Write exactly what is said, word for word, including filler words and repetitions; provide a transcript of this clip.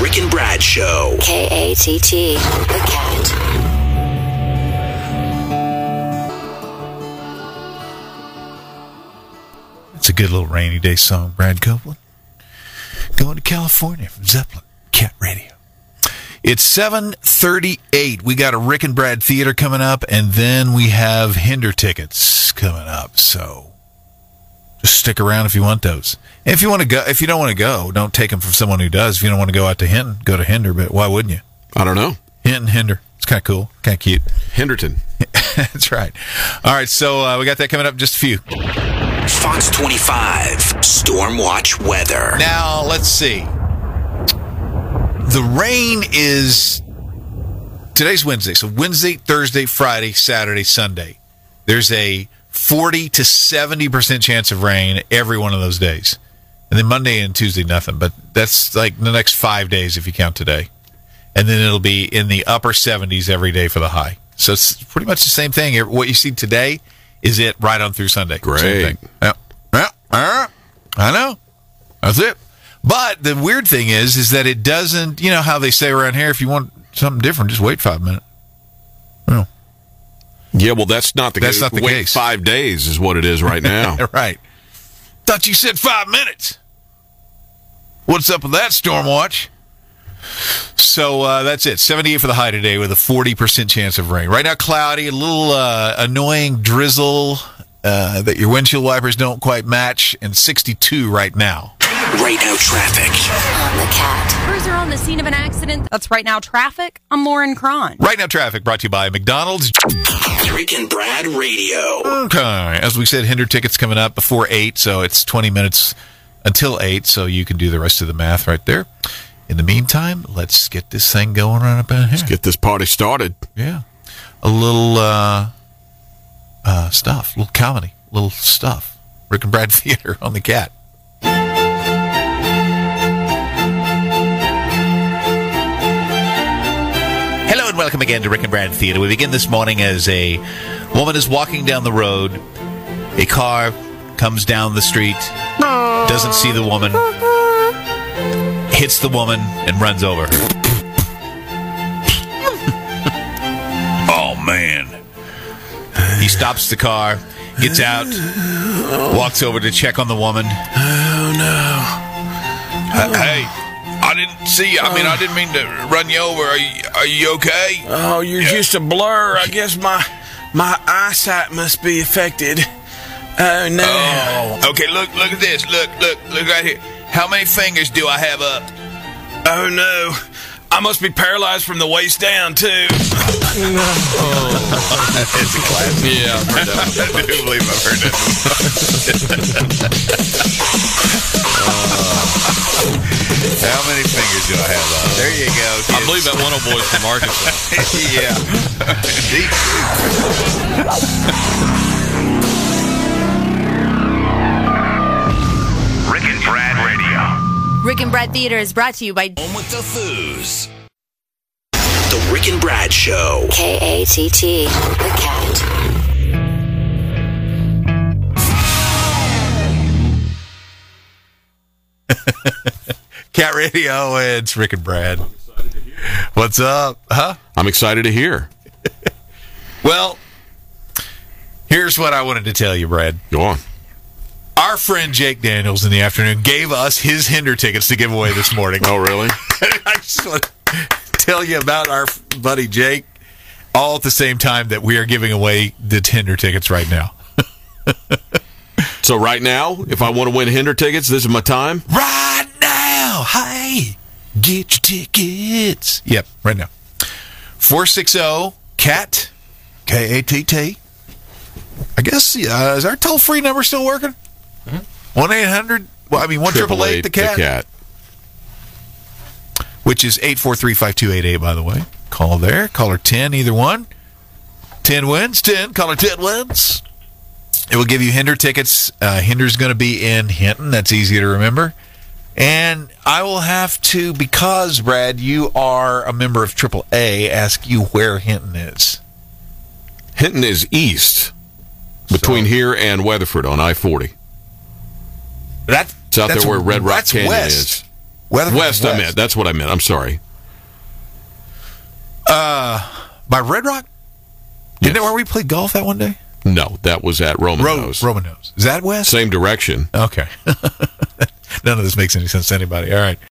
Rick and Brad Show. K A T T, The Cat. It's a good little rainy day song, Brad Copeland. Going to California from Zeppelin, Cat Radio. It's seven thirty-eight. We got a Rick and Brad Theater coming up, and then we have Hinder tickets coming up. So just stick around if you want those. And if you want to go, if you don't want to go, don't take them from someone who does. If you don't want to go out to Hinton, go to Hinder. But why wouldn't you? I don't know. Hinton, Hinder. It's kind of cool, kind of cute. Henderton. That's right. All right, so uh, we got that coming up in just a few. Fox twenty-five, Stormwatch weather. Now, let's see. The rain is... Today's Wednesday, so Wednesday, Thursday, Friday, Saturday, Sunday. There's a forty to seventy percent chance of rain every one of those days. And then Monday and Tuesday, nothing. But that's like the next five days if you count today. And then it'll be in the upper seventies every day for the high. So it's pretty much the same thing. What you see today is it right on through Sunday. Great. Same thing. Yeah. Yeah. Uh, I know. That's it. But the weird thing is, is that it doesn't, you know how they say around here, if you want something different, just wait five minutes. Well, yeah, well, that's not the that's case. not the wait case. Five days is what it is right now. Right. Thought you said five minutes. What's up with that, Stormwatch? So uh, that's it. seventy-eight for the high today with a forty percent chance of rain. Right now, cloudy, a little uh, annoying drizzle uh, that your windshield wipers don't quite match, and sixty-two right now. Right now, traffic. On The Cat. Cruiser on the scene of an accident. That's Right Now Traffic. I'm Lauren Cron. Right now, traffic brought to you by McDonald's. Rick and Brad Radio. Okay. As we said, Hinder tickets coming up before eight, so it's twenty minutes until eight, so you can do the rest of the math right there. In the meantime, let's get this thing going right up in here. Let's get this party started. Yeah. A little uh, uh, stuff, a little comedy, a little stuff. Rick and Brad Theater on The Cat. Hello and welcome again to Rick and Brad Theater. We begin this morning as a woman is walking down the road. A car comes down the street, doesn't see the woman, hits the woman, and runs over her. Oh, man. He stops the car, gets out, walks over to check on the woman. Oh, no. Uh, hey, I didn't see you. I mean, I didn't mean to run you over. Are you, are you okay? Oh, you're Yeah. just a blur. I guess my my eyesight must be affected. Oh, no. Oh, okay, look, look at this. Look, look, look right here. How many fingers do I have up? Oh, no. I must be paralyzed from the waist down, too. It's a classic. Yeah, I've heard that one. I do believe I've heard that. uh, how many fingers do I have up? There you go, kids. I believe that one old boy's from Arkansas. Yeah. Indeed. Rick and Brad Radio. Rick and Brad Theater is brought to you by Home with the Foos. The Rick and Brad Show. K A T T, The Cat. Cat Radio, it's Rick and Brad. What's up? Huh? I'm excited to hear. Well, here's what I wanted to tell you, Brad. Go on. Our friend Jake Daniels in the afternoon gave us his Hinder tickets to give away this morning. Oh, really? I just want to tell you about our buddy Jake all at the same time that we are giving away the Hinder tickets right now. So right now, if I want to win Hinder tickets, this is my time? Right now! Hey! Get your tickets! Yep, right now. four six zero, C A T, K A T T. I guess, uh, is our toll-free number still working? one eight hundred, well, I mean, one eight eight eight, the cat. The cat. Which is eight four three, five two eight eight, by the way. Call there. Caller ten, either one. ten wins, ten. Caller ten wins. It will give you Hinder tickets. Uh, Hinder's going to be in Hinton. That's easy to remember. And I will have to, because, Brad, you are a member of triple A, ask you where Hinton is. Hinton is east, between So- here and Weatherford on I forty. That, It's out that's, there where Red Rock that's Canyon west. is. Weatherford's West, I meant. That's what I meant. I'm sorry. Uh, by Red Rock? Isn't that where we played golf that one day? No, that was at Roman Ro- Nose. Roman Nose. Is that west? Same direction. Okay. None of this makes any sense to anybody. All right.